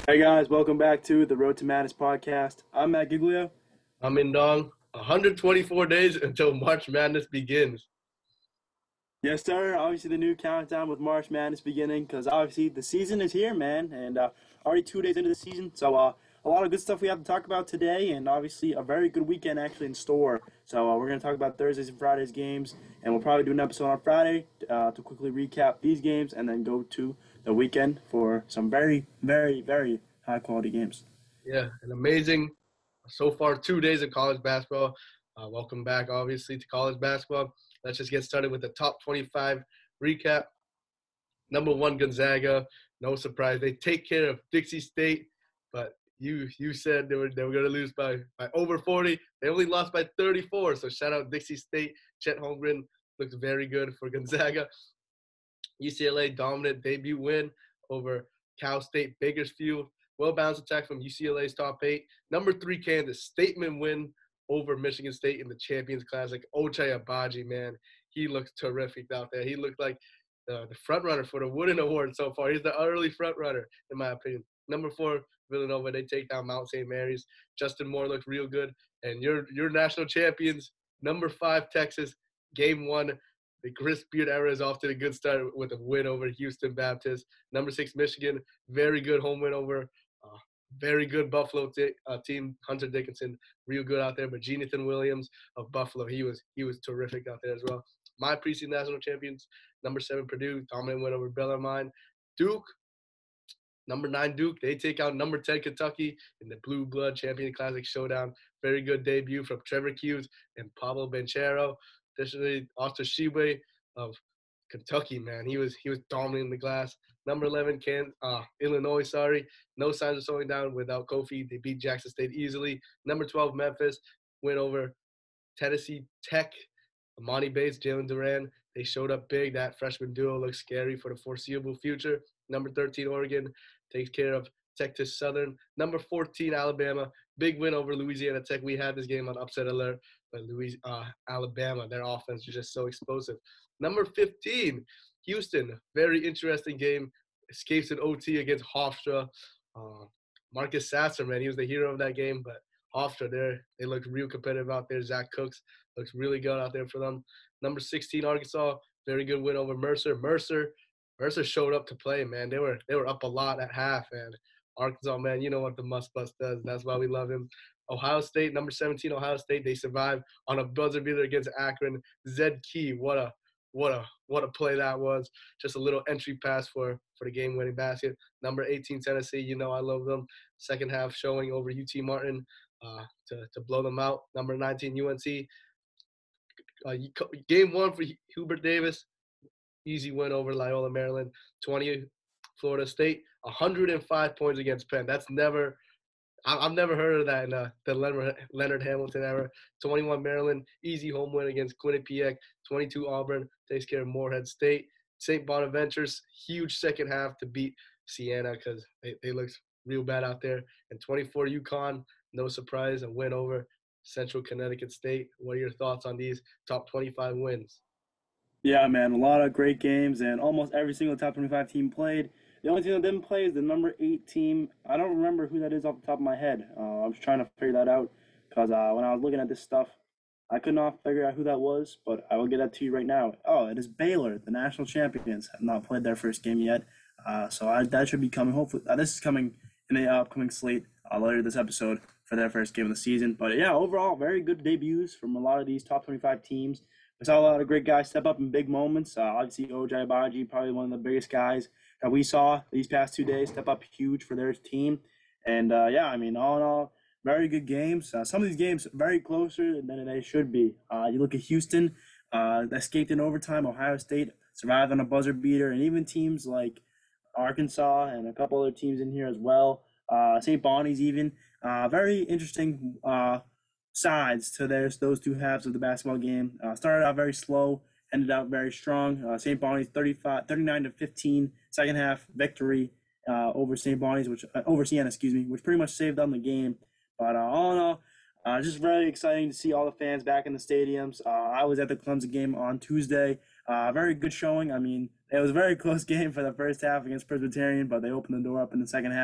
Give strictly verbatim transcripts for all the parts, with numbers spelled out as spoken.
Hey guys, welcome back to the Road to Madness podcast. I'm Matt Giglio. I'm in Dong. one hundred twenty-four days until March Madness begins. Yes, sir. Obviously, the new countdown with March Madness beginning because obviously the season is here, man, and uh, already two days into the season. So, uh, a lot of good stuff we have to talk about today, and obviously a very good weekend actually in store. So, uh, we're going to talk about Thursdays and Fridays games, and we'll probably do an episode on Friday uh, to quickly recap these games and then go to the weekend for some very, very, very high quality games. Yeah, an amazing so far two days of college basketball. Uh, welcome back, obviously, to college basketball. Let's just get started with the top twenty-five recap. Number one, Gonzaga. No surprise. They take care of Dixie State, but you you said they were they were going to lose by, by over forty. They only lost by thirty-four, so shout out Dixie State. Chet Holmgren looked very good for Gonzaga. U C L A dominant debut win over Cal State Bakersfield. Well-balanced attack from U C L A's top eight. Number three, Kansas. Statement win over Michigan State in the Champions Classic. Ochai Agbaji, man, he looked terrific out there. He looked like the, the front runner for the Wooden Award so far. He's the early front runner, in my opinion. Number four, Villanova. They take down Mount Saint Mary's. Justin Moore looked real good. And your your national champions, number five, Texas. Game one. The Chris Beard era is off to a good start with a win over Houston Baptist. Number six, Michigan. Very good home win over uh, very good Buffalo t- uh, team. Hunter Dickinson, real good out there. But Jonathan Williams of Buffalo, he was he was terrific out there as well. My preseason national champions, number seven, Purdue. Dominant win over Bellarmine. Duke, number nine, Duke. They take out number ten, Kentucky in the Blue Blood Champion Classic Showdown. Very good debut from Trevor Hughes and Pablo Banchero. Additionally, Arthur Sheway of Kentucky, man, he was he was dominating the glass. Number eleven, Can uh, Illinois, sorry, no signs of slowing down without Kofi. They beat Jackson State easily. Number twelve, Memphis, win over Tennessee Tech. Amani Bates, Jalen Duran, they showed up big. That freshman duo looks scary for the foreseeable future. Number thirteen, Oregon, takes care of Texas Southern. Number fourteen, Alabama, big win over Louisiana Tech. We had this game on upset alert, but Louis, uh, Alabama, their offense is just so explosive. Number fifteen, Houston, very interesting game. Escapes in O T against Hofstra. Uh, Marcus Sasser, man, he was the hero of that game, but Hofstra, there, they looked real competitive out there. Zach Cooks looks really good out there for them. Number sixteen, Arkansas, very good win over Mercer. Mercer, Mercer showed up to play, man. They were they were up a lot at half, and Arkansas, man, you know what the must bust does. That's why we love him. Ohio State, number seventeen, Ohio State, they survived on a buzzer beater against Akron. Zed Key, what a what a what a play that was. Just a little entry pass for for the game winning basket. Number eighteen, Tennessee, you know I love them. Second half showing over U T Martin uh, to to blow them out. Number nineteen, U N C. Uh, game one for Hubert Davis, easy win over Loyola Maryland. twenty, Florida State, one hundred five points against Penn. That's never I've never heard of that in uh, the Leonard, Leonard Hamilton era. twenty-one, Maryland, easy home win against Quinnipiac. twenty-two, Auburn, takes care of Morehead State. Saint Bonaventure's huge second half to beat Siena because they, they looked real bad out there. And twenty-four, UConn, no surprise, a win over Central Connecticut State. What are your thoughts on these top twenty-five wins? Yeah, man, a lot of great games, and almost every single top twenty-five team played. The only team that didn't play is the number eight team. I don't remember who that is off the top of my head. Uh, I was trying to figure that out because uh, when I was looking at this stuff, I could not figure out who that was, but I will get that to you right now. Oh, it is Baylor, the national champions, have not played their first game yet. Uh, so I, that should be coming. Hopefully, uh, this is coming in the upcoming slate uh, later this episode for their first game of the season. But yeah, overall, very good debuts from a lot of these top twenty-five teams. We saw a lot of great guys step up in big moments. Uh, obviously, Ochai Agbaji, probably one of the biggest guys that we saw these past two days, step up huge for their team. And uh, yeah, I mean, all in all, very good games. Uh, some of these games very closer than they should be. Uh, you look at Houston, uh, escaped in overtime. Ohio State survived on a buzzer beater, and even teams like Arkansas and a couple other teams in here as well. Uh, Saint Bonnie's even. Uh, very interesting uh, sides to their, those two halves of the basketball game. Uh, started out very slow, ended out very strong. Uh, Saint Bonnie's thirty-five, thirty-nine to fifteen, second half victory uh, over Saint Bonnie's, which uh, over Siena, excuse me, which pretty much saved them the game. But uh, all in all, uh, just very exciting to see all the fans back in the stadiums. Uh, I was at the Clemson game on Tuesday. Uh, very good showing. I mean, it was a very close game for the first half against Presbyterian, but they opened the door up in the second half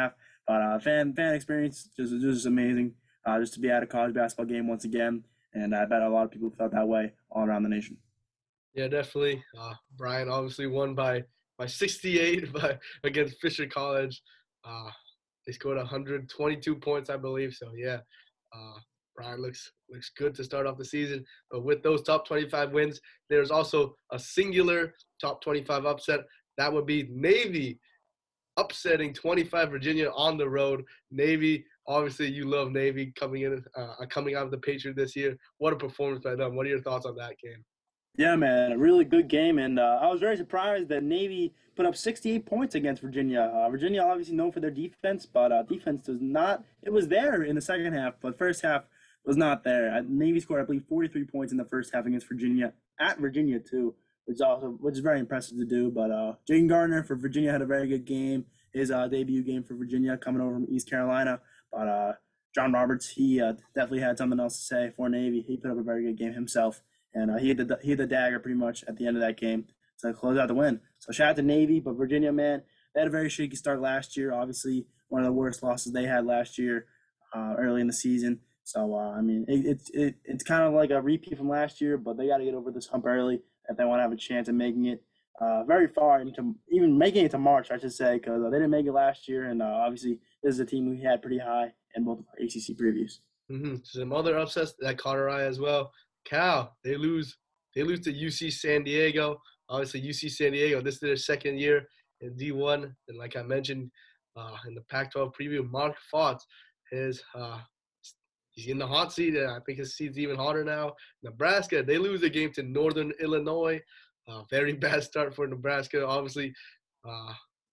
But uh, fan fan experience just just amazing. Uh, just to be at a college basketball game once again, and I bet a lot of people felt that way all around the nation. Yeah, definitely. Uh, Brian obviously won by by sixty-eight by, against Fisher College. Uh, they scored one hundred twenty-two points, I believe. So yeah, uh, Brian looks looks good to start off the season. But with those top twenty-five wins, there's also a singular top twenty-five upset. That would be Navy upsetting twenty-five Virginia on the road. Navy, obviously, you love Navy coming in, uh, coming out of the Patriot this year. What a performance by them! What are your thoughts on that game? Yeah, man, a really good game, and uh, I was very surprised that Navy put up sixty-eight points against Virginia. Uh, Virginia obviously known for their defense, but uh, defense does not. It was there in the second half, but first half was not there. Uh, Navy scored, I believe, forty-three points in the first half against Virginia at Virginia too, which is also which is very impressive to do. But uh, Jaden Gardner for Virginia had a very good game. His uh, debut game for Virginia, coming over from East Carolina. But uh, John Roberts, he uh, definitely had something else to say for Navy. He put up a very good game himself. And uh, he had the he had the dagger pretty much at the end of that game to close out the win. So shout out to Navy, but Virginia, man, they had a very shaky start last year. Obviously, one of the worst losses they had last year, uh, early in the season. So uh, I mean, it, it's it, it's kind of like a repeat from last year, but they got to get over this hump early if they want to have a chance of making it uh, very far into even making it to March, I should say, because uh, they didn't make it last year, and uh, obviously this is a team we had pretty high in both of our A C C previews. Mm-hmm. Some other upsets that caught our eye as well. Cal, they lose. They lose to U C San Diego. Obviously, U C San Diego, this is their second year in D one. And like I mentioned uh, in the Pac twelve preview, Mark Fouts, his, uh, he's in the hot seat. And I think his seat's even hotter now. Nebraska, they lose a game to Northern Illinois. Uh, very bad start for Nebraska. Obviously, uh,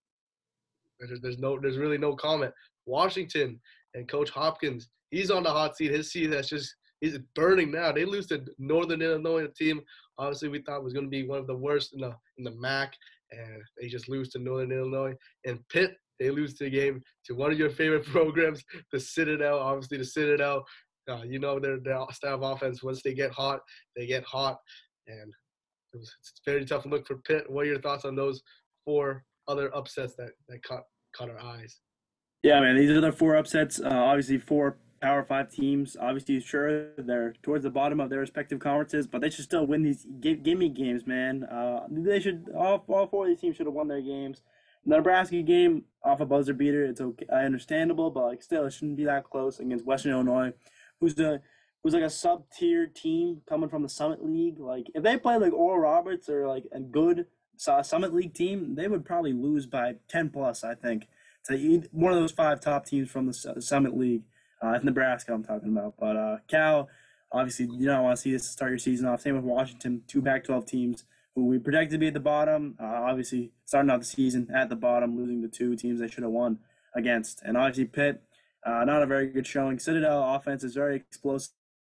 there's, there's no, there's really no comment. Washington and Coach Hopkins, he's on the hot seat. His seat that's just he's burning now. They lose to Northern Illinois, a team obviously we thought was going to be one of the worst in the in the M A C, and they just lose to Northern Illinois. And Pitt, they lose the game to one of your favorite programs, the Citadel. Obviously, the Citadel, uh, you know their their style of offense. Once they get hot, they get hot, and it was, it's a very tough look for Pitt. What are your thoughts on those four other upsets that that caught caught our eyes? Yeah, man, these are the four upsets. Uh, obviously, four Power Five teams. Obviously, sure, they're towards the bottom of their respective conferences, but they should still win these give, give me games, man. Uh, they should all, all four of these teams should have won their games. The Nebraska game off a buzzer beater, it's okay, understandable, but like still, it shouldn't be that close against Western Illinois, who's the who's like a sub tier team coming from the Summit League. Like if they play like Oral Roberts or like a good Summit League team, they would probably lose by ten plus, I think, to one of those five top teams from the Summit League. Uh, it's Nebraska I'm talking about. But uh, Cal, obviously, you don't want to see this to start your season off. Same with Washington, two Pac twelve teams who we projected to be at the bottom. Uh, obviously, starting out the season at the bottom, losing to two teams they should have won against. And obviously, Pitt, uh, not a very good showing. Citadel offense is very explosive,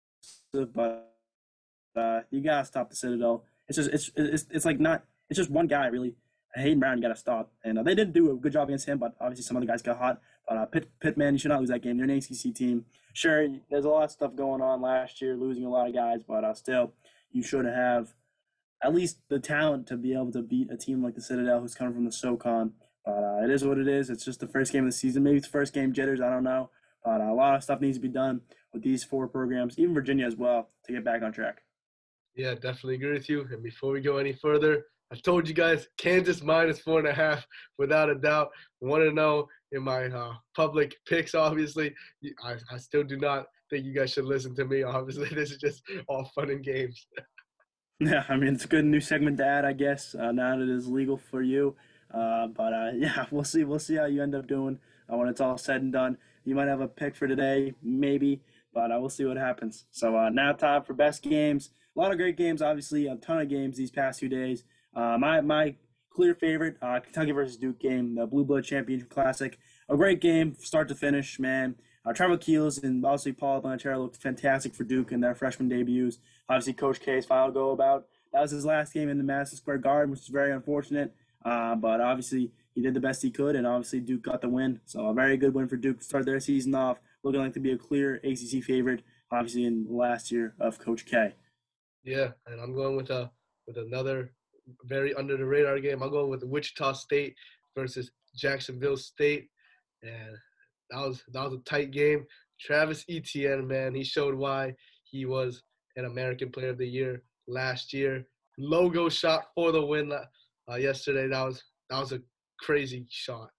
but uh, you got to stop the Citadel. It's just, it's, it's, it's like not, it's just one guy, really. Hayden Brown, you got to stop. And uh, they did do a good job against him, but obviously some other guys got hot. But uh, Pitt, Pitt, man, you should not lose that game. They're an A C C team. Sure, there's a lot of stuff going on last year, losing a lot of guys, but uh, still, you should have at least the talent to be able to beat a team like the Citadel who's coming from the SoCon. But uh, it is what it is. It's just the first game of the season. Maybe it's first game jitters. I don't know. But uh, a lot of stuff needs to be done with these four programs, even Virginia as well, to get back on track. Yeah, definitely agree with you. And before we go any further, I told you guys Kansas minus four and a half, without a doubt. Want to know in my uh, public picks, obviously. I, I still do not think you guys should listen to me. Obviously, this is just all fun and games. Yeah, I mean, it's a good new segment to add, I guess, uh, now that it is legal for you. Uh, but, uh, yeah, we'll see. We'll see how you end up doing uh, when it's all said and done. You might have a pick for today, maybe, but uh, we'll see what happens. So uh, now time for best games. A lot of great games, obviously, a ton of games these past few days. Uh, my my clear favorite, uh, Kentucky versus Duke game, the Blue Blood Championship Classic. A great game, start to finish, man. Uh, Trevor Keels and obviously Paul Blanchero looked fantastic for Duke in their freshman debuts. Obviously, Coach K's final go about. That was his last game in the Madison Square Garden, which is very unfortunate. Uh, but obviously, he did the best he could, and obviously Duke got the win. So a very good win for Duke to start their season off, looking like to be a clear A C C favorite, obviously in the last year of Coach K. Yeah, and I'm going with a with another very under the radar game. I'll go with Wichita State versus Jacksonville State, and that was that was a tight game. Travis Etienne, man, he showed why he was an American Player of the Year last year. Logo shot for the win uh, yesterday. That was that was a crazy shot.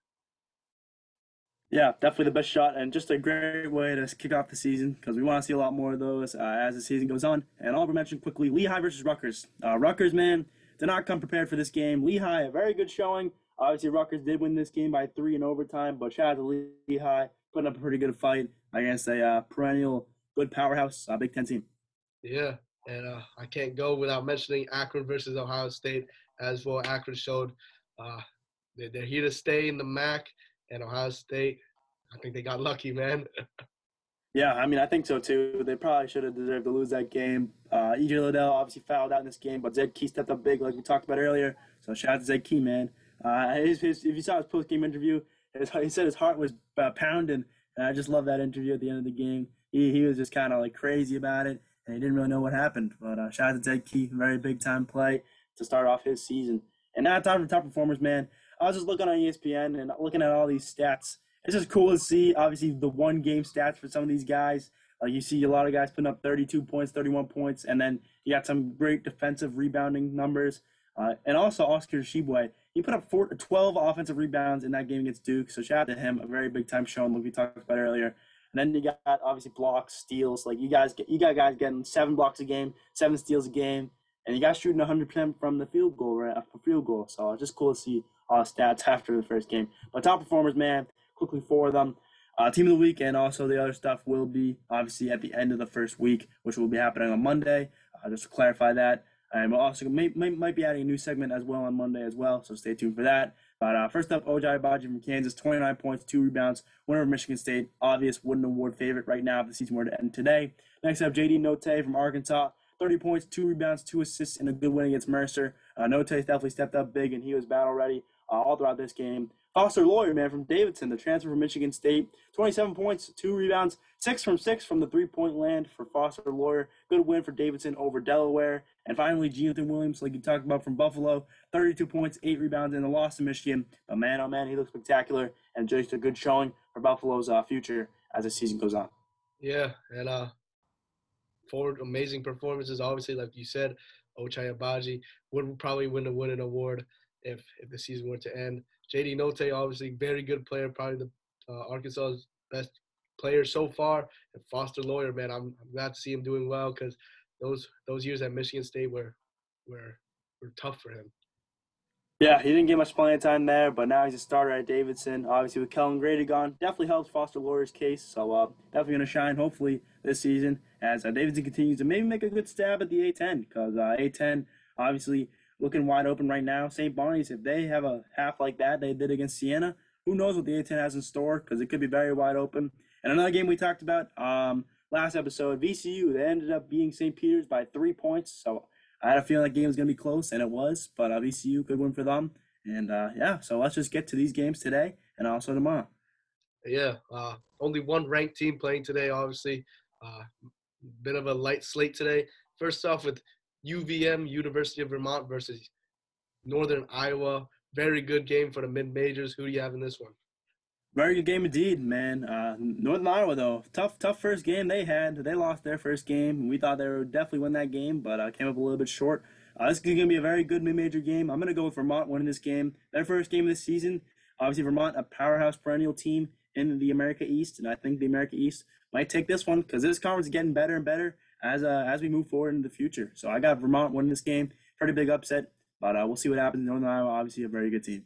Yeah, definitely the best shot, and just a great way to kick off the season because we want to see a lot more of those uh, as the season goes on. And I'll mention quickly Lehigh versus Rutgers. Uh, Rutgers, man, did not come prepared for this game. Lehigh, a very good showing. Obviously, Rutgers did win this game by three in overtime, but shout out to Lehigh, putting up a pretty good fight against a uh, perennial good powerhouse uh, Big Ten team. Yeah, and uh, I can't go without mentioning Akron versus Ohio State as well. Akron showed uh, they're, they're here to stay in the M A C, and Ohio State, I think they got lucky, man. Yeah, I mean, I think so too. They probably should have deserved to lose that game. Uh, E J Liddell obviously fouled out in this game, but Zed Key stepped up big, like we talked about earlier. So shout out to Zed Key, man. Uh, his, his, if you saw his post-game interview, his, he said his heart was uh, pounding, and I just love that interview at the end of the game. He he was just kind of like crazy about it, and he didn't really know what happened. But uh, shout out to Zed Key, very big-time play to start off his season. And now time for top performers, man. I was just looking on E S P N and looking at all these stats. It's just cool to see, obviously, the one-game stats for some of these guys. Like you see a lot of guys putting up thirty-two points, thirty-one points, and then you got some great defensive rebounding numbers. Uh, and also Oscar Tshiebwe, he put up four, twelve offensive rebounds in that game against Duke. So shout out to him, a very big time showing, like we talked about earlier. And then you got obviously blocks, steals. Like you guys get, you got guys getting seven blocks a game, seven steals a game, and you guys shooting one hundred percent from the field goal, right? For field goal. So it's just cool to see all the stats after the first game. But top performers, man, quickly for them. Uh, team of the week and also the other stuff will be obviously at the end of the first week, which will be happening on Monday. Uh, just to clarify that. And we'll also may, may, might be adding a new segment as well on Monday as well, so stay tuned for that. But uh, first up, Ochai Agbaji from Kansas, twenty-nine points, two rebounds, winner of Michigan State, obvious Wooden Award favorite right now if the season were to end today. Next up, J D Note from Arkansas, thirty points, two rebounds, two assists, and a good win against Mercer. Uh, Note definitely stepped up big, and he was battle ready uh, all throughout this game. Foster Loyer, man, from Davidson, the transfer from Michigan State. twenty-seven points, two rebounds, six from six from the three-point land for Foster Loyer. Good win for Davidson over Delaware. And finally, Jonathan Williams, like you talked about, from Buffalo. thirty-two points, eight rebounds in the loss to Michigan. But man, oh man, he looks spectacular and just a good showing for Buffalo's uh, future as the season goes on. Yeah, and uh, four amazing performances. Obviously, like you said, Ochai Agbaji would probably win the Wooden Award if, if the season were to end. J D Note, obviously, very good player, probably the uh, Arkansas's best player so far. And Foster Loyer, man, I'm, I'm glad to see him doing well because those those years at Michigan State were were were tough for him. Yeah, he didn't get much playing time there, but now he's a starter at Davidson. Obviously, with Kellen Grady gone, definitely helps Foster Loyer's case. So uh, definitely going to shine, hopefully, this season as uh, Davidson continues to maybe make a good stab at the A ten because uh, A ten, obviously, looking wide open right now. Saint Bonnie's, if they have a half like that they did against Siena, who knows what the A ten has in store because it could be very wide open. And another game we talked about um, last episode, V C U, they ended up beating Saint Peter's by three points. So I had a feeling that game was going to be close, and it was. But uh, V C U, good win for them. And, uh, yeah, so let's just get to these games today and also tomorrow. Yeah, uh, only one ranked team playing today, obviously. Uh, bit of a light slate today. First off with U V M, University of Vermont versus Northern Iowa. Very good game for the mid-majors. Who do you have in this one? Very good game indeed, man. Uh, Northern Iowa, though, tough, tough first game they had. They lost their first game. We thought they would definitely win that game, but uh, came up a little bit short. Uh, this is going to be a very good mid-major game. I'm going to go with Vermont winning this game. Their first game of this season. Obviously, Vermont, a powerhouse perennial team in the America East, and I think the America East might take this one because this conference is getting better and better as uh, as we move forward into the future. So I got Vermont winning this game. Pretty big upset, but uh, we'll see what happens. Northern Iowa, obviously, a very good team.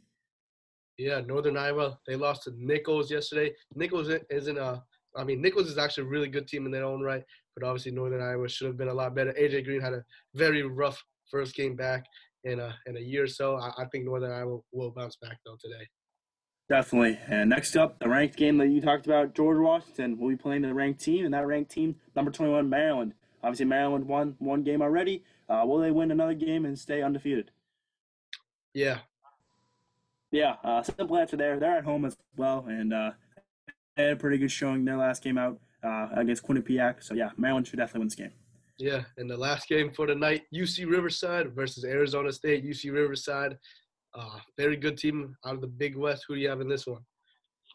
Yeah, Northern Iowa, they lost to Nichols yesterday. Nichols isn't a – I mean, Nichols is actually a really good team in their own right, but obviously Northern Iowa should have been a lot better. A J Green had a very rough first game back in a, in a year or so. I, I think Northern Iowa will bounce back, though, today. Definitely. And next up, the ranked game that you talked about, George Washington will be playing the ranked team, and that ranked team, number twenty-one, Maryland. Obviously, Maryland won one game already. Uh, will they win another game and stay undefeated? Yeah. Yeah, uh, simple answer there. They're at home as well, and uh, they had a pretty good showing their last game out uh, against Quinnipiac. So, yeah, Maryland should definitely win this game. Yeah, and the last game for the night, U C Riverside versus Arizona State. U C Riverside, uh, very good team out of the Big West. Who do you have in this one?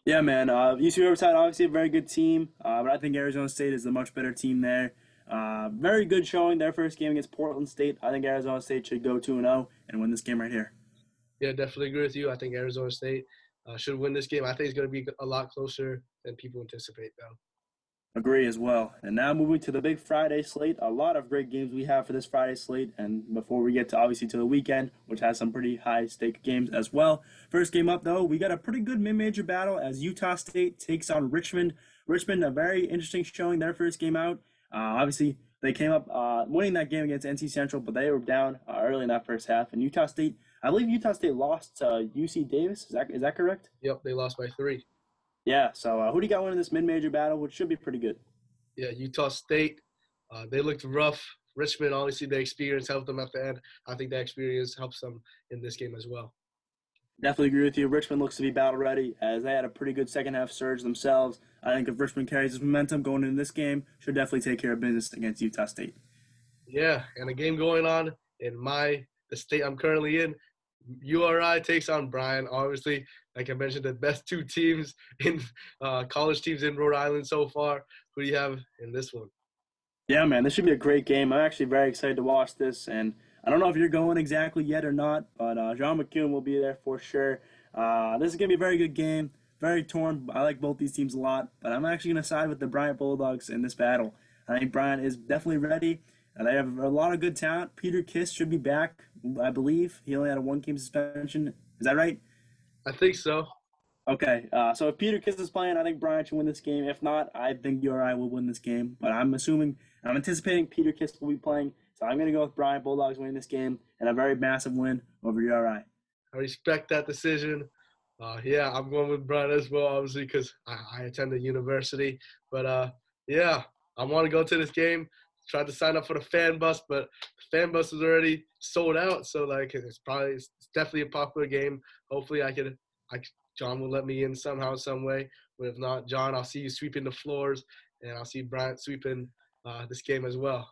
Yeah, man. Uh, U C Riverside, obviously a very good team, uh, but I think Arizona State is a much better team there. Uh, very good showing their first game against Portland State. I think Arizona State should go two and zero and win this game right here. Yeah, definitely agree with you. I think Arizona State uh, should win this game. I think it's going to be a lot closer than people anticipate, though. Agree as well. And now moving to the big Friday slate, a lot of great games we have for this Friday slate. And before we get to obviously to the weekend, which has some pretty high stake games as well. First game up though, we got a pretty good mid-major battle as Utah State takes on Richmond. Richmond, a very interesting showing their first game out. Uh, obviously, they came up uh, winning that game against N C Central, but they were down uh, early in that first half. And Utah State, I believe Utah State lost to U C Davis. Is that is that correct? Yep, they lost by three. Yeah. So uh, who do you got winning this mid-major battle, which should be pretty good? Yeah, Utah State, uh, they looked rough. Richmond, obviously, their experience helped them at the end. I think that experience helps them in this game as well. Definitely agree with you. Richmond looks to be battle ready as they had a pretty good second half surge themselves. I think if Richmond carries this momentum going into this game, should definitely take care of business against Utah State. Yeah, and a game going on in my the state I'm currently in. U R I takes on Bryant. Obviously, like I mentioned, the best two teams in uh, college teams in Rhode Island so far. Who do you have in this one? Yeah, man, this should be a great game. I'm actually very excited to watch this, and I don't know if you're going exactly yet or not, but uh, John McCune will be there for sure. Uh, this is going to be a very good game. Very torn. I like both these teams a lot, but I'm actually going to side with the Bryant Bulldogs in this battle. I think Bryant is definitely ready. And they have a lot of good talent. Peter Kiss should be back, I believe. He only had a one-game suspension. Is that right? I think so. Okay, uh, so if Peter Kiss is playing, I think Bryant should win this game. If not, I think U R I will win this game. But I'm assuming, I'm anticipating Peter Kiss will be playing, so I'm going to go with Bryant Bulldogs winning this game and a very massive win over U R I. I respect that decision. Uh, yeah, I'm going with Bryant as well, obviously, because I, I attend a university. But, uh, yeah, I want to go to this game. Tried to sign up for the fan bus, but the fan bus is already sold out. So, like, it's probably it's definitely a popular game. Hopefully, I can I John will let me in somehow, some way. But if not, John, I'll see you sweeping the floors, and I'll see Bryant sweeping uh, this game as well.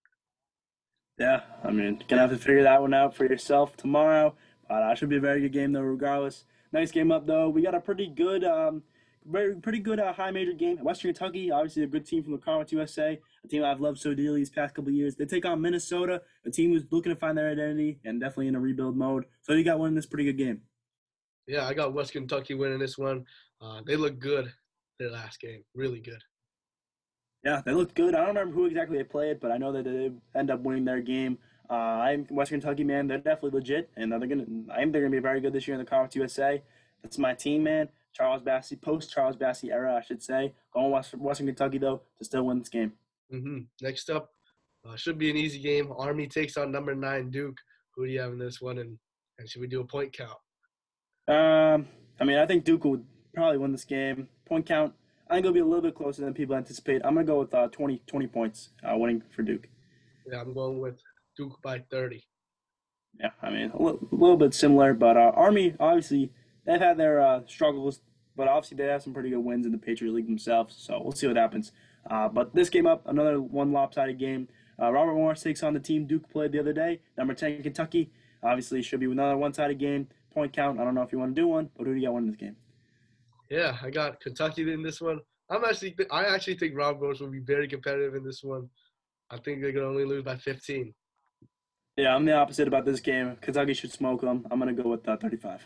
Yeah, I mean, gonna have to figure that one out for yourself tomorrow. But uh, should be a very good game though, regardless. Nice game up though. We got a pretty good, um, very pretty good uh, high major game. Western Kentucky, obviously a good team from the Conference U S A, a team I've loved so dearly these past couple of years. They take on Minnesota, a team who's looking to find their identity and definitely in a rebuild mode. So you got winning this pretty good game. Yeah, I got West Kentucky winning this one. Uh, they look good their last game, really good. Yeah, they looked good. I don't remember who exactly they played, but I know that they end up winning their game. Uh, I'm Western Kentucky, man. They're definitely legit, and they're gonna. I think they're gonna be very good this year in the Conference U S A. That's my team, man. Charles Bassey, post Charles Bassey era, I should say. Going West, Western Kentucky though to still win this game. Mm-hmm. Next up, uh, should be an easy game. Army takes on number nine Duke. Who do you have in this one, and, and should we do a point count? Um, I mean, I think Duke would probably win this game. Point count, I think it'll be a little bit closer than people anticipate. I'm gonna go with uh, twenty, twenty points, uh, winning for Duke. Yeah, I'm going with Duke by thirty. Yeah, I mean, a little, a little bit similar, but uh, Army, obviously, they've had their uh, struggles, but obviously they have some pretty good wins in the Patriot League themselves, so we'll see what happens. Uh, but this game up, another one lopsided game. Uh, Robert Morris takes on the team Duke played the other day, number ten Kentucky. Obviously, it should be another one-sided game. Point count, I don't know if you want to do one, but who do you got winning this game? Yeah, I got Kentucky in this one. I'm actually, I actually think Rob Morris will be very competitive in this one. I think they're gonna only lose by fifteen. Yeah, I'm the opposite about this game. Kentucky should smoke them. I'm gonna go with uh, thirty-five.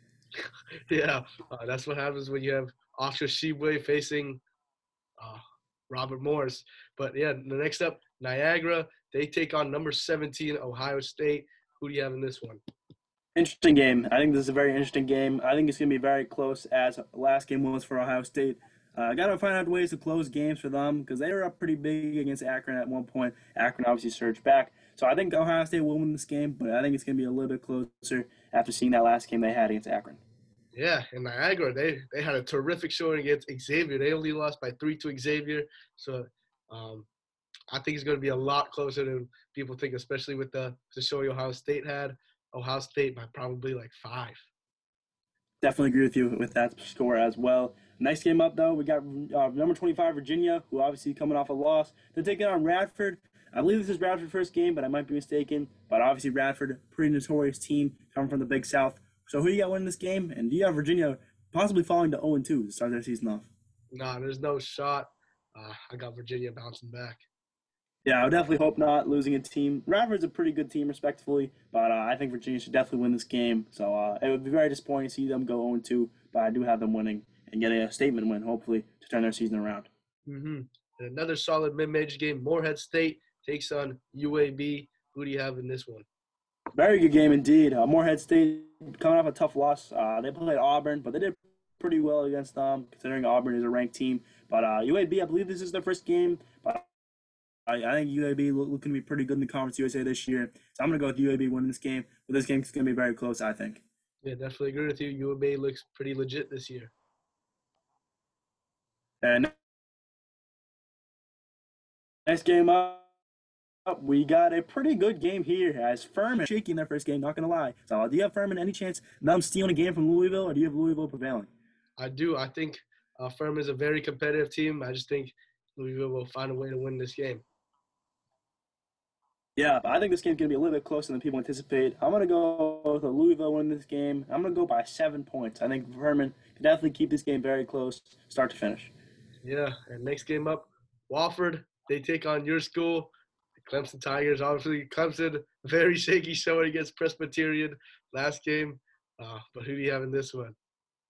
Yeah, uh, that's what happens when you have Oscar Tshiebwe facing uh, Robert Morris. But yeah, the next up, Niagara. They take on number seventeen Ohio State. Who do you have in this one? Interesting game. I think this is a very interesting game. I think it's going to be very close as last game was for Ohio State. I uh, got to find out ways to close games for them because they were up pretty big against Akron at one point. Akron obviously surged back. So I think Ohio State will win this game, but I think it's going to be a little bit closer after seeing that last game they had against Akron. Yeah, and Niagara, they, they had a terrific showing against Xavier. They only lost by three to Xavier. So um, I think it's going to be a lot closer than people think, especially with the, the showing Ohio State had. Ohio State by probably like five. Definitely agree with you with that score as well. Nice game up, though. We got uh, number twenty-five, Virginia, who obviously coming off a loss. They're taking on Radford. I believe this is Radford's first game, but I might be mistaken. But obviously, Radford, pretty notorious team coming from the Big South. So who do you got winning this game? And do you have Virginia possibly falling to oh and two to start their season off. Nah, there's no shot. Uh, I got Virginia bouncing back. Yeah, I would definitely hope not losing a team. Radford's a pretty good team, respectfully, but uh, I think Virginia should definitely win this game. So uh, it would be very disappointing to see them go oh and two, but I do have them winning and getting a statement win, hopefully, to turn their season around. Mm-hmm. And another solid mid-major game. Morehead State takes on U A B. Who do you have in this one? Very good game indeed. Uh, Morehead State coming off a tough loss. Uh, they played Auburn, but they did pretty well against them, considering Auburn is a ranked team. But uh, U A B, I believe this is their first game, but I, I think U A B look, looking to be pretty good in the Conference U S A this year. So I'm going to go with U A B winning this game. But this game's going to be very close, I think. Yeah, definitely agree with you. U A B looks pretty legit this year. And next game up, we got a pretty good game here as Furman shaking their first game, not going to lie. So uh, do you have Furman any chance them stealing a game from Louisville, or do you have Louisville prevailing? I do. I think uh, Furman is a very competitive team. I just think Louisville will find a way to win this game. Yeah, I think this game's going to be a little bit closer than people anticipate. I'm going to go with a Louisville win this game. I'm going to go by seven points. I think Furman can definitely keep this game very close, start to finish. Yeah, and next game up, Wofford, they take on your school, the Clemson Tigers. Obviously, Clemson, very shaky showing against Presbyterian last game. Uh, but who do you have in this one?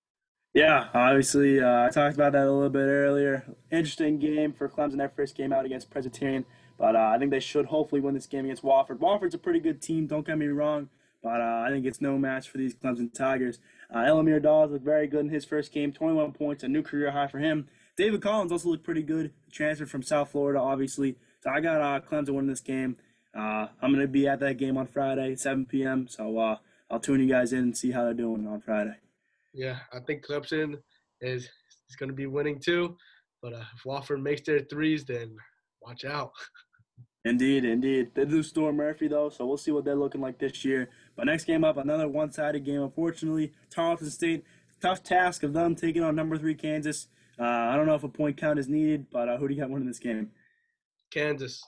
Yeah, obviously, uh, I talked about that a little bit earlier. Interesting game for Clemson, their first game out against Presbyterian. But uh, I think they should hopefully win this game against Wofford. Wofford's a pretty good team, don't get me wrong. But uh, I think it's no match for these Clemson Tigers. Uh, Elamir Dawes looked very good in his first game, twenty-one points, a new career high for him. David Collins also looked pretty good, transferred from South Florida, obviously. So I got uh, Clemson winning this game. Uh, I'm going to be at that game on Friday, seven p.m. So uh, I'll tune you guys in and see how they're doing on Friday. Yeah, I think Clemson is, is going to be winning too. But uh, if Wofford makes their threes, then watch out. Indeed, indeed. They do Storm Murphy, though, so we'll see what they're looking like this year. But next game up, another one-sided game, unfortunately. Tarleton State, tough task of them taking on number three Kansas. Uh, I don't know if a point count is needed, but uh, who do you got winning this game? Kansas.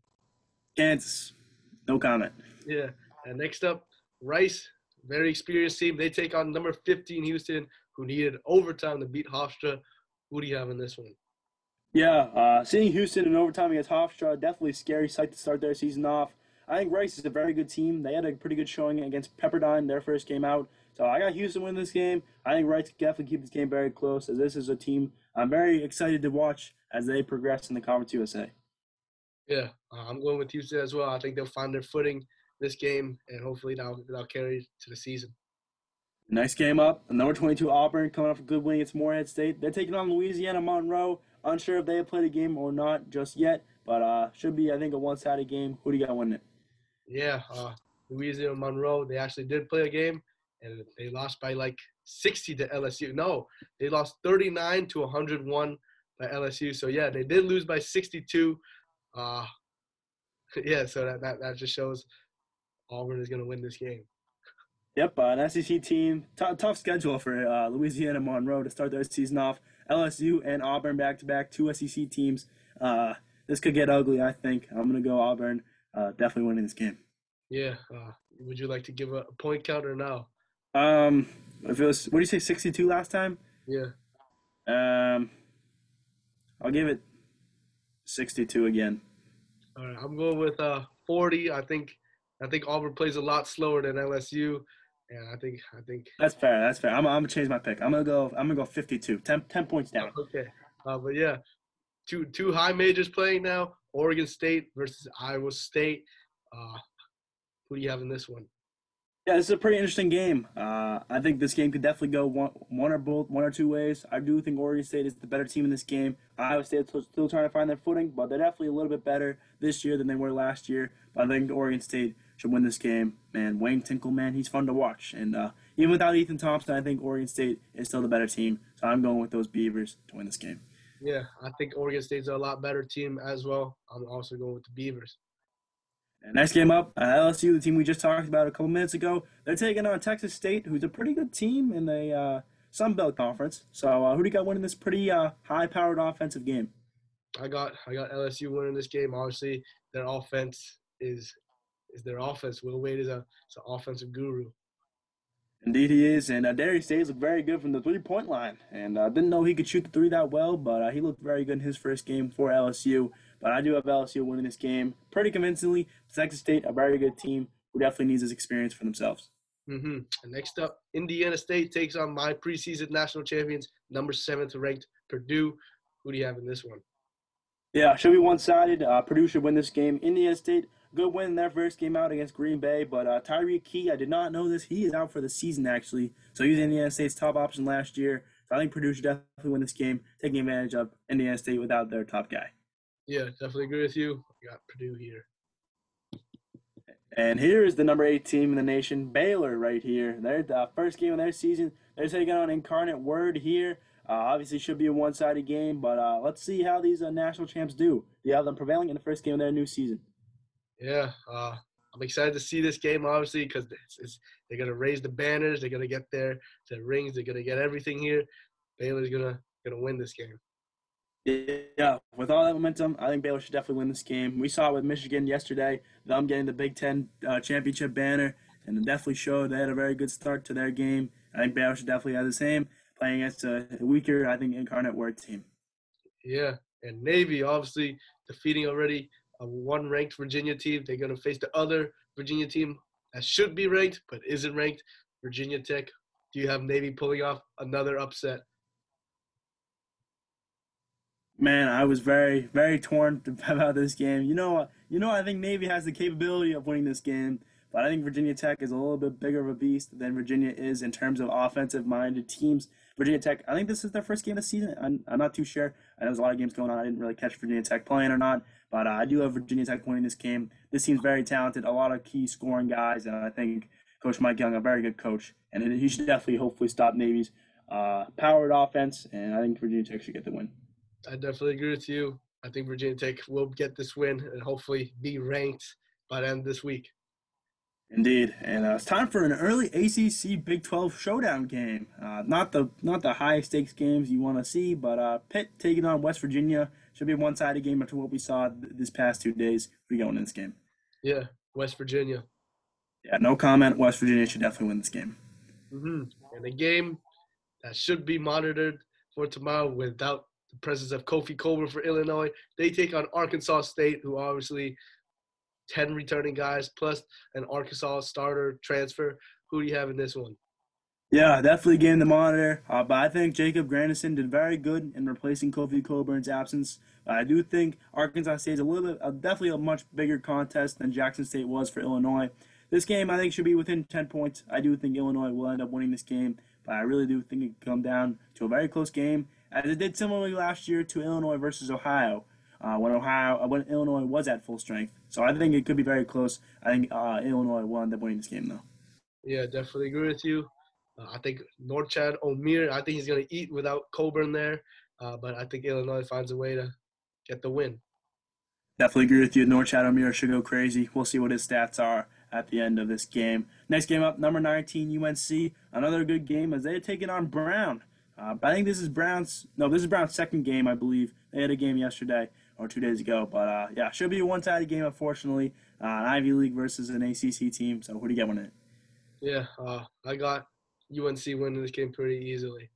Kansas. No comment. Yeah. And next up, Rice, very experienced team. They take on number fifteen Houston, who needed overtime to beat Hofstra. Who do you have in this one? Yeah, uh, seeing Houston in overtime against Hofstra, definitely a scary sight to start their season off. I think Rice is a very good team. They had a pretty good showing against Pepperdine their first game out. So I got Houston win this game. I think Rice can definitely keep this game very close, as this is a team I'm very excited to watch as they progress in the Conference U S A. Yeah, uh, I'm going with Houston as well. I think they'll find their footing this game, and hopefully that'll, that'll carry to the season. Next game up, number twenty-two Auburn coming off a good win against Morehead State. They're taking on Louisiana Monroe. Unsure if they have played a game or not just yet, but uh, should be, I think, a one-sided game. Who do you got winning it? Yeah, uh, Louisiana Monroe, they actually did play a game, and they lost by like sixty to L S U. No, they lost thirty-nine to one hundred one by L S U. So, yeah, they did lose by sixty-two. Uh, yeah, so that, that, that just shows Auburn is going to win this game. Yep, uh, an S E C team. T- tough schedule for uh, Louisiana Monroe to start their season off. L S U and Auburn back-to-back, two S E C teams. Uh, this could get ugly, I think. I'm going to go Auburn, uh, definitely winning this game. Yeah. Uh, would you like to give a point count or no? Um, if it was, what do you say, sixty-two last time? Yeah. Um, I'll give it sixty-two again. All right, I'm going with uh forty. I think I think Auburn plays a lot slower than L S U, and I think I think That's fair. That's fair. I'm, I'm gonna change my pick. I'm gonna go. I'm gonna go fifty-two. ten, ten points down. okay. Uh, but yeah, two two high majors playing now. Oregon State versus Iowa State. Uh, who do you have in this one? Yeah, this is a pretty interesting game. Uh, I think this game could definitely go one, one or both, one or two ways. I do think Oregon State is the better team in this game. Iowa State is still trying to find their footing, but they're definitely a little bit better this year than they were last year. But I think Oregon State should win this game. Man, Wayne Tinkle, man, he's fun to watch. And uh, even without Ethan Thompson, I think Oregon State is still the better team. So I'm going with those Beavers to win this game. Yeah, I think Oregon State's a lot better team as well. I'm also going with the Beavers. And next game up, uh, L S U, the team we just talked about a couple minutes ago, they're taking on Texas State, who's a pretty good team in the uh, Sun Belt Conference. So uh, who do you got winning this pretty uh, high-powered offensive game? I got I got L S U winning this game. Obviously, their offense is is their offense. Will Wade is a is an offensive guru. Indeed, he is. And uh, Darius Days looked very good from the three point line. And I uh, didn't know he could shoot the three that well, but uh, he looked very good in his first game for L S U. But I do have L S U winning this game pretty convincingly. Texas State, a very good team who definitely needs this experience for themselves. Mm-hmm. And next up, Indiana State takes on my preseason national champions, number seventh ranked Purdue. Who do you have in this one? Yeah, should be one-sided. Uh, Purdue should win this game. Indiana State, good win in their first game out against Green Bay, but uh, Tyreek Key, I did not know this. He is out for the season, actually. So he was Indiana State's top option last year. So I think Purdue should definitely win this game, taking advantage of Indiana State without their top guy. Yeah, definitely agree with you. I got Purdue here. And here is the number eight team in the nation, Baylor, right here. They're the first game of their season. They're taking on Incarnate Word here. Uh, obviously, should be a one-sided game, but uh, let's see how these uh, national champs do. You have them prevailing in the first game of their new season. Yeah, uh, I'm excited to see this game, obviously, because they're going to raise the banners. They're going to get their, their rings. They're going to get everything here. Baylor's going to gonna win this game. Yeah, with all that momentum, I think Baylor should definitely win this game. We saw it with Michigan yesterday, them getting the Big Ten uh, championship banner, and it definitely showed they had a very good start to their game. I think Baylor should definitely have the same, playing against a weaker, I think, Incarnate Word team. Yeah, and Navy, obviously, defeating already a one-ranked Virginia team. They're going to face the other Virginia team that should be ranked but isn't ranked, Virginia Tech. Do you have Navy pulling off another upset? Man, I was very, very torn about this game. You know, you know, I think Navy has the capability of winning this game, but I think Virginia Tech is a little bit bigger of a beast than Virginia is in terms of offensive-minded teams. Virginia Tech, I think this is their first game of the season. I'm, I'm not too sure. I know there's a lot of games going on. I didn't really catch Virginia Tech playing or not, but uh, I do have Virginia Tech winning this game. This team's very talented, a lot of key scoring guys, and I think Coach Mike Young, a very good coach, and he should definitely, hopefully, stop Navy's uh, powered offense, and I think Virginia Tech should get the win. I definitely agree with you. I think Virginia Tech will get this win and hopefully be ranked by the end of this week. Indeed, and uh, it's time for an early A C C Big twelve showdown game. Uh, not the not the high stakes games you want to see, but uh, Pitt taking on West Virginia should be a one sided game after what we saw th- this past two days. We going in this game. Yeah, West Virginia. Yeah, no comment. West Virginia should definitely win this game. Mm-hmm. And a game that should be monitored for tomorrow without the presence of Kofi Cockburn for Illinois. They take on Arkansas State, who obviously ten returning guys plus an Arkansas starter transfer. Who do you have in this one? Yeah, definitely game to monitor. Uh, but I think Jacob Grandison did very good in replacing Kofi Cockburn's absence. Uh, I do think Arkansas State is a little bit, uh, definitely a much bigger contest than Jackson State was for Illinois. This game, I think, should be within ten points. I do think Illinois will end up winning this game, but I really do think it could come down to a very close game, as it did similarly last year to Illinois versus Ohio, uh, when Ohio, uh, when Illinois was at full strength. So I think it could be very close. I think uh, Illinois will end up winning this game, though. Yeah, definitely agree with you. Uh, I think Norchad Omier, I think he's going to eat without Cockburn there, uh, but I think Illinois finds a way to get the win. Definitely agree with you. Norchad Omier should go crazy. We'll see what his stats are at the end of this game. Next game up, number nineteen, U N C. Another good game as they're taking on Brown. Uh, I think this is Brown's, no, this is Brown's second game, I believe. They had a game yesterday or two days ago. But, uh, yeah, should be a one-sided game, unfortunately. Uh, an Ivy League versus an A C C team. So who do you get winning it? Yeah, uh, I got U N C winning this game pretty easily.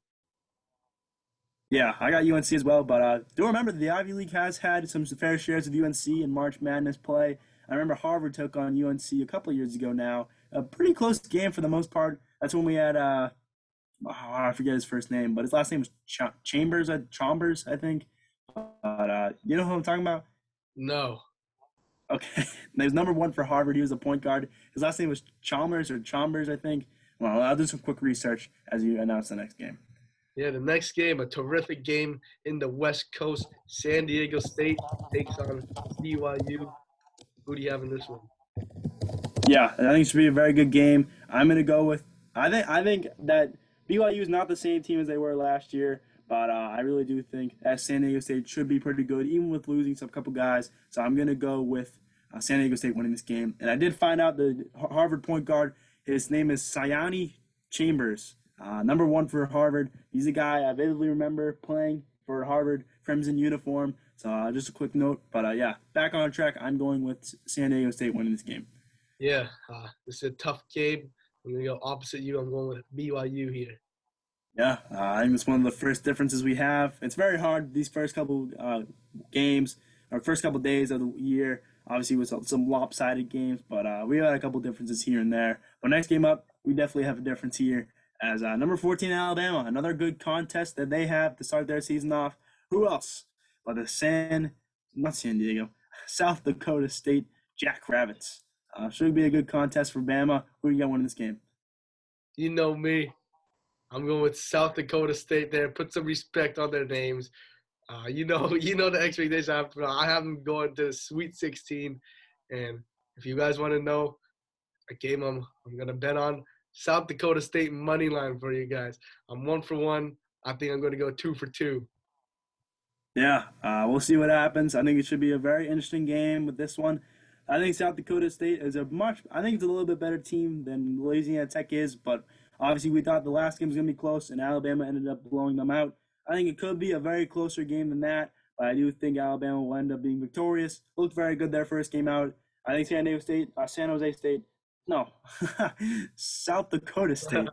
Yeah, I got U N C as well. But uh, do remember the Ivy League has had some fair shares of U N C in March Madness play. I remember Harvard took on U N C a couple of years ago now. A pretty close game for the most part. That's when we had uh, – oh, I forget his first name, but his last name was Ch- Chambers, uh, Chambers, I think. But uh, you know who I'm talking about? No. Okay, he was number one for Harvard. He was a point guard. His last name was Chalmers or Chambers, I think. Well, I'll do some quick research as you announce the next game. Yeah, the next game, a terrific game in the West Coast. San Diego State takes on B Y U. Who do you have in this one? Yeah, I think it should be a very good game. I'm gonna go with. I think I think that B Y U is not the same team as they were last year, but uh, I really do think that San Diego State should be pretty good, even with losing some couple guys. So I'm gonna go with uh, San Diego State winning this game. And I did find out the Harvard point guard. His name is Sayani Chambers, uh, number one for Harvard. He's a guy I vividly remember playing for Harvard Crimson uniform. So uh, just a quick note, but uh, yeah, back on track. I'm going with San Diego State winning this game. Yeah, uh, this is a tough game. I'm going to go opposite you. I'm going with B Y U here. Yeah, uh, I think it's one of the first differences we have. It's very hard these first couple uh, games or first couple days of the year. Obviously, with some, some lopsided games, but uh, we had a couple differences here and there. But next game up, we definitely have a difference here. As uh, number fourteen Alabama, another good contest that they have to start their season off. Who else but the San, not San Diego, South Dakota State Jackrabbits? Uh, should be a good contest for Bama. Who do you got winning this game? You know me. I'm going with South Dakota State there. Put some respect on their names. Uh, you know, you know the expectation I have. I have them going to the Sweet sixteen, and if you guys want to know a game I'm I'm gonna bet on, South Dakota State money line for you guys. I'm one for one. I think I'm gonna go two for two. Yeah, uh, we'll see what happens. I think it should be a very interesting game with this one. I think South Dakota State is a much. I think it's a little bit better team than Louisiana Tech is, but obviously we thought the last game was gonna be close, and Alabama ended up blowing them out. I think it could be a very closer game than that, but I do think Alabama will end up being victorious. Looked very good their first game out. I think San Diego State, uh, San Jose State, no, South Dakota State.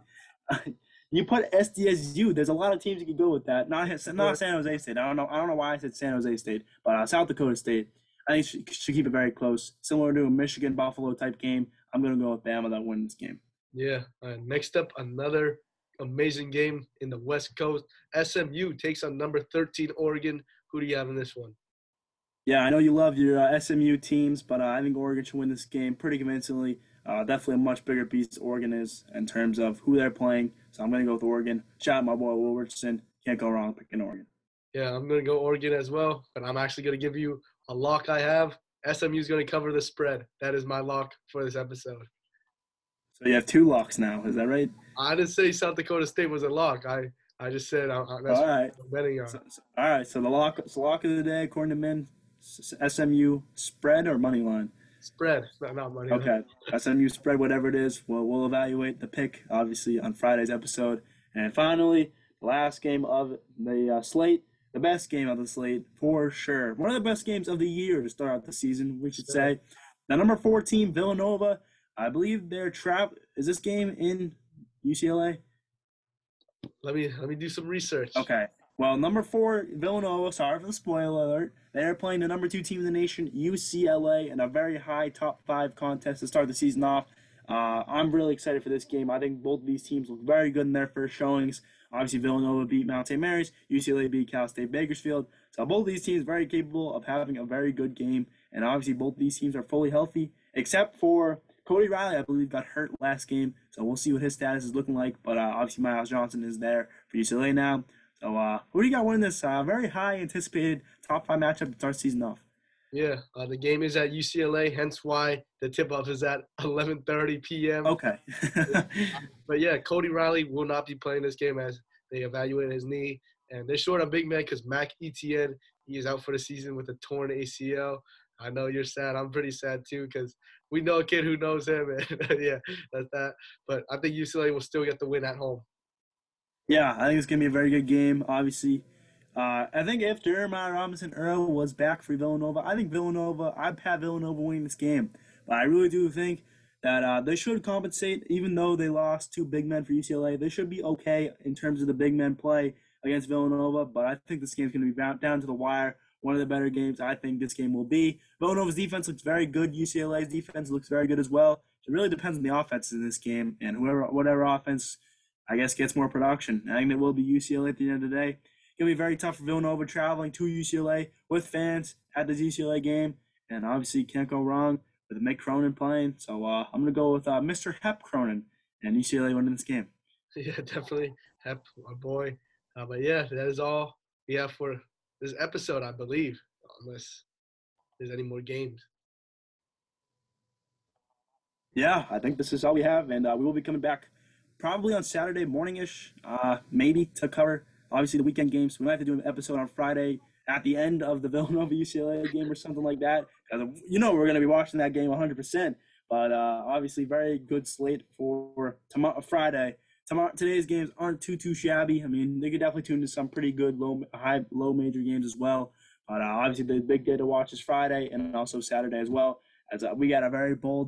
You put S D S U. There's a lot of teams you could go with that. Not not San Jose State. I don't know. I don't know why I said San Jose State, but uh, South Dakota State. I think should, should keep it very close, similar to a Michigan Buffalo type game. I'm gonna go with Bama that wins this game. Yeah. Uh, next up, another amazing game in the West Coast. S M U takes on number thirteen Oregon. Who do you have in this one? Yeah, I know you love your uh, S M U teams, but uh, I think Oregon should win this game pretty convincingly. Uh, definitely a much bigger beast Oregon is in terms of who they're playing. So I'm going to go with Oregon. Shout out my boy Will Richardson. Can't go wrong picking Oregon. Yeah, I'm going to go Oregon as well, but I'm actually going to give you a lock I have. S M U is going to cover the spread. That is my lock for this episode. So you have two locks now. Is that right? I didn't say South Dakota State was a lock. I, I just said I, I, that's all what right. I'm betting on. So, so, all right. So the lock, so lock of the day, according to Min, S M U spread or money line? Spread, not, not money. Okay, S M U spread, whatever it is. We'll, we'll evaluate the pick, obviously, on Friday's episode. And finally, the last game of the uh, slate, the best game of the slate, for sure. One of the best games of the year to start out the season, we should say. The number four team, Villanova, I believe they're trapped. Is this game in U C L A? Let me, let me do some research. Okay. Well, number four, Villanova, sorry for the spoiler alert. They're playing the number two team in the nation, U C L A, in a very high top five contest to start the season off. Uh, I'm really excited for this game. I think both of these teams look very good in their first showings. Obviously, Villanova beat Mount Saint Mary's. U C L A beat Cal State Bakersfield. So both of these teams very capable of having a very good game. And obviously, both of these teams are fully healthy, except for Cody Riley, I believe, got hurt last game. So we'll see what his status is looking like. But uh, obviously, Miles Johnson is there for U C L A now. So, uh, who do you got winning this uh, very high anticipated top five matchup to start season off? Yeah, uh, the game is at U C L A, hence why the tip-off is at eleven thirty p.m. Okay. But, yeah, Cody Riley will not be playing this game as they evaluate his knee. And they're short on big man because Mac Etienne, he is out for the season with a torn A C L. I know you're sad. I'm pretty sad, too, because we know a kid who knows him. And, yeah, that's that. But I think U C L A will still get the win at home. Yeah, I think it's going to be a very good game, obviously. Uh, I think if Jeremiah Robinson Earl was back for Villanova, I think Villanova, I'd have Villanova winning this game. But I really do think that uh, they should compensate, even though they lost two big men for U C L A. They should be okay in terms of the big men play against Villanova, but I think this game's going to be down to the wire. One of the better games I think this game will be. Villanova's defense looks very good. U C L A's defense looks very good as well. It really depends on the offense in this game, and whoever, whatever offense, I guess, gets more production. I think it will be U C L A at the end of the day. It's going to be very tough for Villanova traveling to U C L A with fans at this U C L A game, and obviously can't go wrong with Mick Cronin playing. So uh, I'm going to go with uh, Mister Hep Cronin and U C L A winning this game. Yeah, definitely. Hep, our boy. Uh, but, yeah, that is all we have for this episode, I believe, unless there's any more games. Yeah, I think this is all we have, and uh, we will be coming back probably on Saturday morning-ish, uh, maybe, to cover, obviously, the weekend games. We might have to do an episode on Friday at the end of the Villanova U C L A game or something like that. Because you know we're going to be watching that game one hundred percent. But uh, obviously, very good slate for tomorrow, Friday. Tomorrow, today's games aren't too, too shabby. I mean, they could definitely tune into some pretty good low, high, low major games as well. But uh, obviously, the big day to watch is Friday and also Saturday as well. As uh, we got a very bold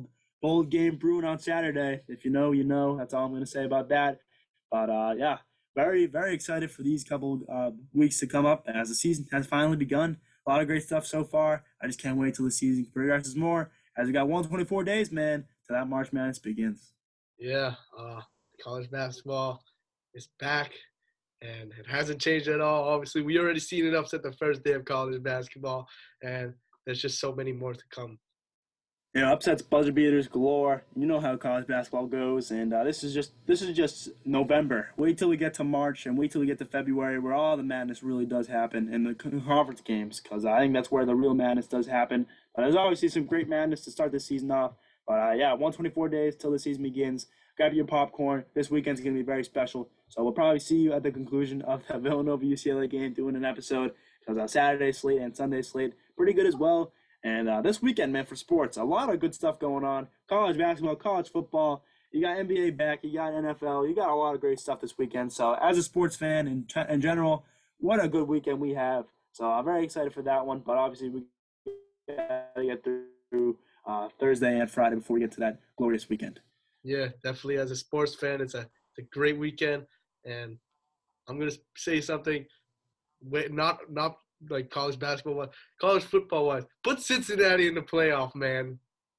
bold game brewing on Saturday. If you know, you know. That's all I'm going to say about that. But uh, yeah, very, very excited for these couple uh, weeks to come up as the season has finally begun. A lot of great stuff so far. I just can't wait till the season progresses more as we got one hundred twenty-four days, man, till that March Madness begins. Yeah, uh, college basketball is back, and it hasn't changed at all. Obviously, we already seen it upset the first day of college basketball, and there's just so many more to come. You know, upsets, buzzer beaters galore. You know how college basketball goes, and uh, this is just this is just November. Wait till we get to March, and wait till we get to February, where all the madness really does happen in the conference games. Because I think that's where the real madness does happen. But there's obviously some great madness to start this season off. But uh, yeah, one hundred twenty-four days till the season begins. Grab your popcorn. This weekend's gonna be very special. So we'll probably see you at the conclusion of the Villanova U C L A game doing an episode. Because uh, Saturday slate and Sunday slate pretty good as well. And uh, this weekend, man, for sports, a lot of good stuff going on. College basketball, college football. You got N B A back. You got N F L. You got a lot of great stuff this weekend. So as a sports fan in, in general, what a good weekend we have. So I'm very excited for that one. But obviously, we got to get through uh, Thursday and Friday before we get to that glorious weekend. Yeah, definitely. As a sports fan, it's a, it's a great weekend. And I'm going to say something. Wait, not not – like college basketball wise, college football wise. Put Cincinnati in the playoff, man.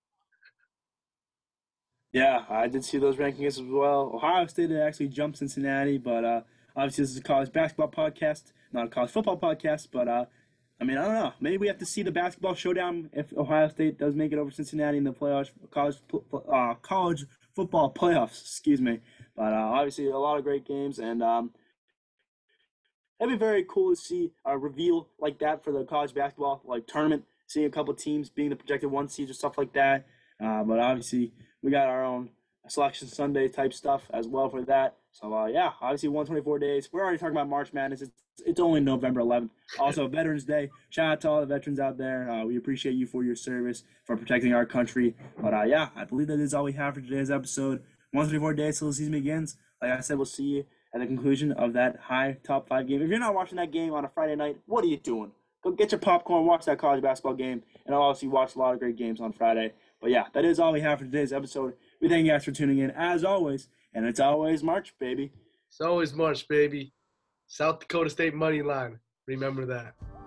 Yeah, I did see those rankings as well. Ohio State had actually jumped Cincinnati, but uh, obviously this is a college basketball podcast, not a college football podcast. But uh, I mean, I don't know. Maybe we have to see the basketball showdown if Ohio State does make it over Cincinnati in the playoffs, college uh, college football playoffs. Excuse me. But uh, obviously a lot of great games, and um, it'd be very cool to see a reveal like that for the college basketball like tournament. Seeing a couple teams being the projected one seeds or stuff like that. Uh, but obviously, we got our own selection Sunday type stuff as well for that. So uh, yeah, obviously one hundred twenty-four days. We're already talking about March Madness. It's it's only November eleventh. Also Veterans Day. Shout out to all the veterans out there. Uh, we appreciate you for your service for protecting our country. But uh, yeah, I believe that is all we have for today's episode. one hundred twenty-four days till the season begins. Like I said, we'll see you at the conclusion of that high top five game. If you're not watching that game on a Friday night, what are you doing? Go get your popcorn, watch that college basketball game, and I'll obviously watch a lot of great games on Friday. But yeah, that is all we have for today's episode. We thank you guys for tuning in as always, and it's always March, baby. It's always March, baby. South Dakota State money line. Remember that.